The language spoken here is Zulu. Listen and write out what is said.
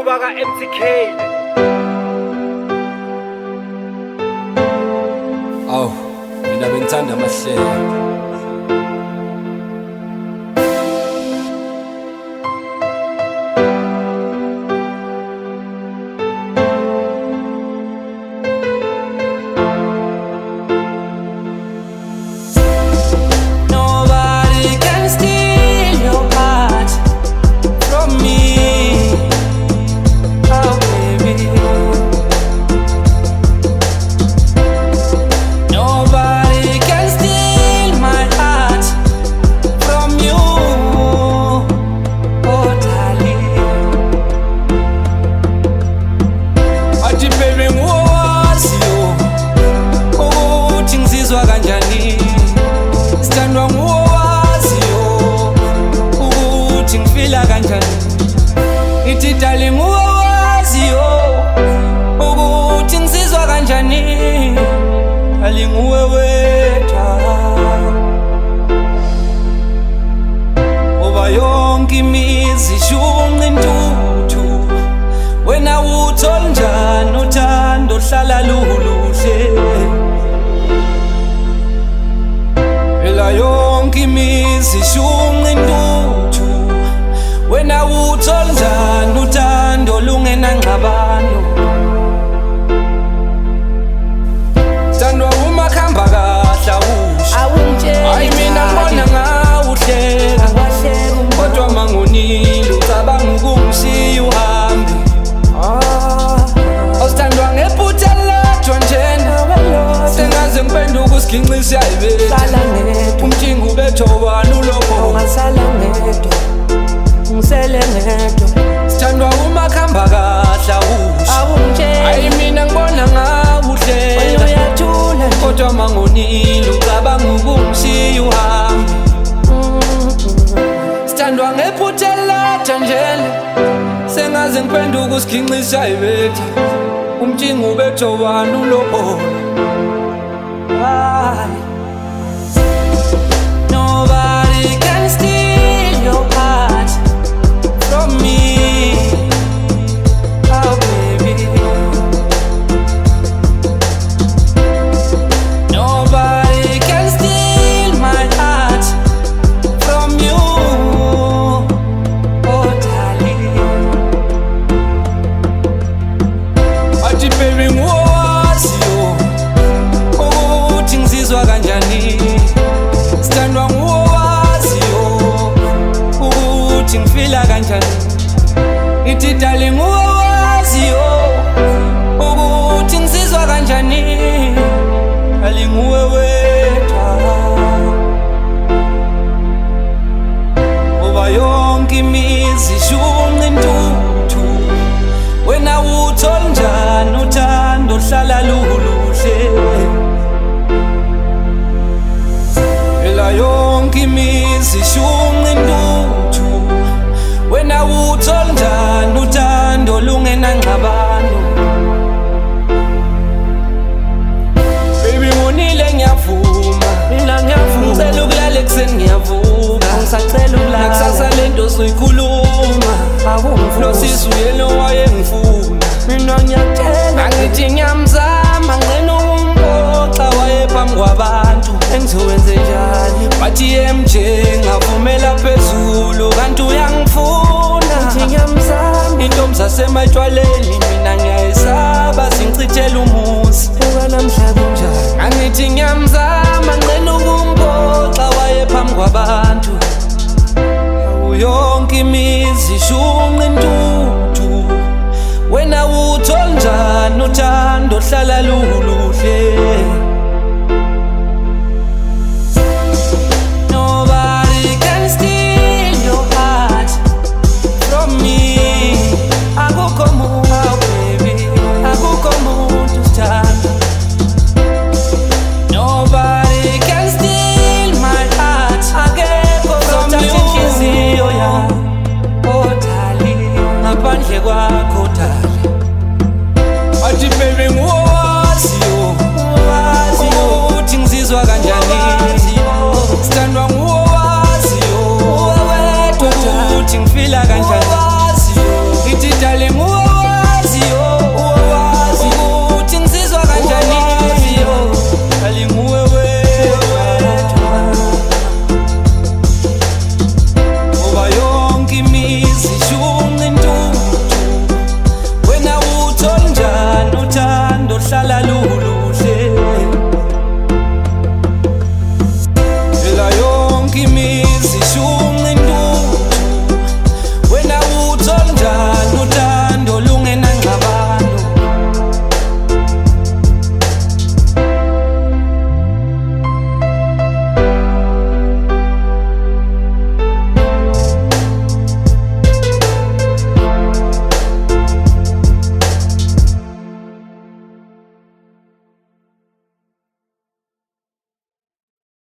baka MTK. Aw, mina bengithanda amahlelo. Ithi darling uwaziyo ukuthi ngisizwa kanjani, darling uwe wetha oba yonke imizi ishunqa intuthu, wena uthola njani uthando hlala luluhle, phela yonke imizi ishunqa intuthu, wena uthola njani uthando lungenangxabano. Thandwa uma khamba kahle awusho, hayi mina ngibona ngawuhleka, kodwa mangonile ucabanga ukungishiya uhambe. Awusithandwa ngephutha ledwa njena, sengaze ngiphenduka usiginqisi yayibetha, umjingo ubethobani ulokho sithandwa uma khamba kahle awusho, hayi mina ngibona ngawuhleka, kodwa mangonile ucabanga ukungishiya uhambe. Sithandwa ngephutha ledwa njena, sengaze ngiphenduka usiginqisi yayibetha, umjingo ubethobani ulokho. Nobody can steal your heart from me, oh baby. Nobody can steal my heart from you, oh darling. Athi baby ngiwaziyo ukuthi ngizizwa kanjani, sithandwa ngiwaziyo ukuthi ngifila kanjani. Ithi darling uwaziyo ukuthi ngisizwa kanjani, darling uwe wetha oba yonke imizi ishunqa intuthu, wena uthola njani uthando hlala luluhle, phela yonke imizi ishunqa intuthu, wena uthola njani uthando lungenangxabano. Baby ngonile ngiyavuma, ngicela ukulala ekuseni ngiyavuka, nakusasa lento soyikhuluma, nosisi uyena owayengifuna, mina ngiyathenga angithi ngiyamzama ngcela ukumboxa wayephambi kwabantu, engizowenze njani wathi MJ ngavumela phezulu kanti uyangifuna, intombi zasematshwaleni mina ngiyayisaba singichithela umusi, angithi ngiyamzama ngcela ukumboxa wayephambi kwabantu. Yonke imizi ishunqa intuthu, wena uthola njani uthando hlala luluhle. Nobody can steal your heart from me, akukho muntu baby, akukho muntu sithanda. Nobody can steal my heart, akekho ozothatha inhliziyo yami, oh darling, ngaphandle kwakho.